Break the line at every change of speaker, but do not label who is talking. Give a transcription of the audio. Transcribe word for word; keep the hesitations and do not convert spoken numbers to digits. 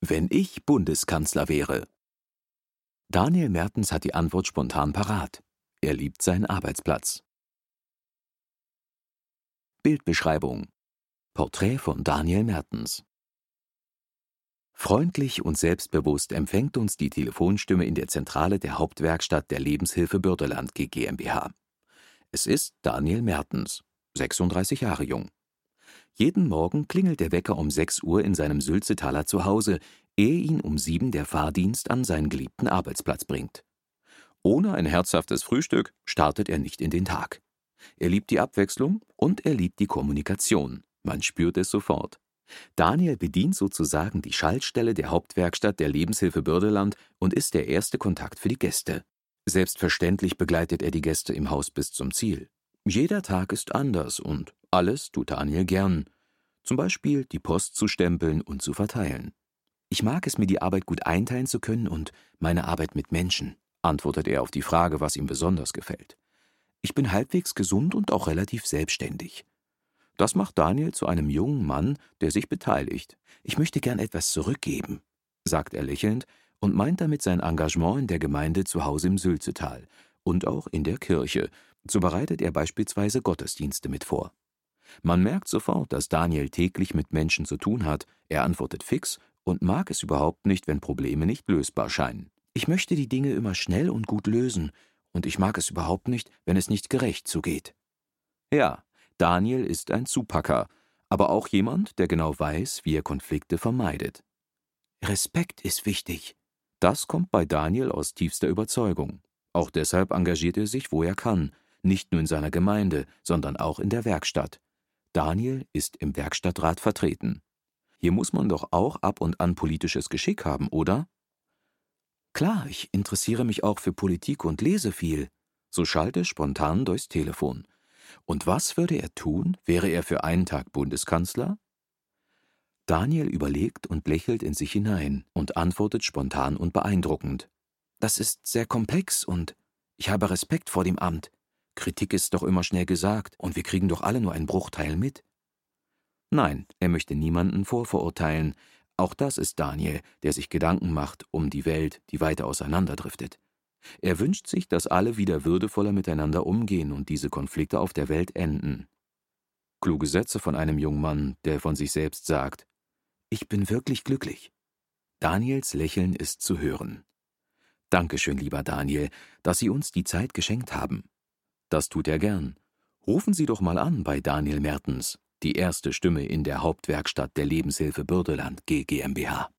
Wenn ich Bundeskanzler wäre. Daniel Mertens hat die Antwort spontan parat. Er liebt seinen Arbeitsplatz. Bildbeschreibung: Porträt von Daniel Mertens. Freundlich und selbstbewusst empfängt uns die Telefonstimme in der Zentrale der Hauptwerkstatt der Lebenshilfe Bürdeland G GmbH. Es ist Daniel Mertens, sechsunddreißig Jahre jung. Jeden Morgen klingelt der Wecker um sechs Uhr in seinem Sülzetaler Zuhause, ehe ihn um sieben der Fahrdienst an seinen geliebten Arbeitsplatz bringt. Ohne ein herzhaftes Frühstück startet er nicht in den Tag. Er liebt die Abwechslung und er liebt die Kommunikation. Man spürt es sofort. Daniel bedient sozusagen die Schaltstelle der Hauptwerkstatt der Lebenshilfe Bürdeland und ist der erste Kontakt für die Gäste. Selbstverständlich begleitet er die Gäste im Haus bis zum Ziel. Jeder Tag ist anders und alles tut Daniel gern. Zum Beispiel die Post zu stempeln und zu verteilen. »Ich mag es, mir die Arbeit gut einteilen zu können und meine Arbeit mit Menschen«, antwortet er auf die Frage, was ihm besonders gefällt. »Ich bin halbwegs gesund und auch relativ selbstständig.« Das macht Daniel zu einem jungen Mann, der sich beteiligt. »Ich möchte gern etwas zurückgeben«, sagt er lächelnd und meint damit sein Engagement in der Gemeinde zu Hause im Sülzetal und auch in der Kirche. So bereitet er beispielsweise Gottesdienste mit vor. Man merkt sofort, dass Daniel täglich mit Menschen zu tun hat. Er antwortet fix und mag es überhaupt nicht, wenn Probleme nicht lösbar scheinen. »Ich möchte die Dinge immer schnell und gut lösen und ich mag es überhaupt nicht, wenn es nicht gerecht zugeht.« Ja, Daniel ist ein Zupacker, aber auch jemand, der genau weiß, wie er Konflikte vermeidet. Respekt ist wichtig. Das kommt bei Daniel aus tiefster Überzeugung. Auch deshalb engagiert er sich, wo er kann, nicht nur in seiner Gemeinde, sondern auch in der Werkstatt. Daniel ist im Werkstattrat vertreten. Hier muss man doch auch ab und an politisches Geschick haben, oder? »Klar, ich interessiere mich auch für Politik und lese viel«, so schallt er spontan durchs Telefon. Und was würde er tun, wäre er für einen Tag Bundeskanzler? Daniel überlegt und lächelt in sich hinein und antwortet spontan und beeindruckend. »Das ist sehr komplex und ich habe Respekt vor dem Amt. Kritik ist doch immer schnell gesagt und wir kriegen doch alle nur einen Bruchteil mit.« Nein, er möchte niemanden vorverurteilen. Auch das ist Daniel, der sich Gedanken macht um die Welt, die weiter auseinanderdriftet. Er wünscht sich, dass alle wieder würdevoller miteinander umgehen und diese Konflikte auf der Welt enden. Kluge Sätze von einem jungen Mann, der von sich selbst sagt: »Ich bin wirklich glücklich.« Daniels Lächeln ist zu hören. »Dankeschön, lieber Daniel, dass Sie uns die Zeit geschenkt haben.« Das tut er gern. Rufen Sie doch mal an bei Daniel Mertens, die erste Stimme in der Hauptwerkstatt der Lebenshilfe Bürdeland G GmbH.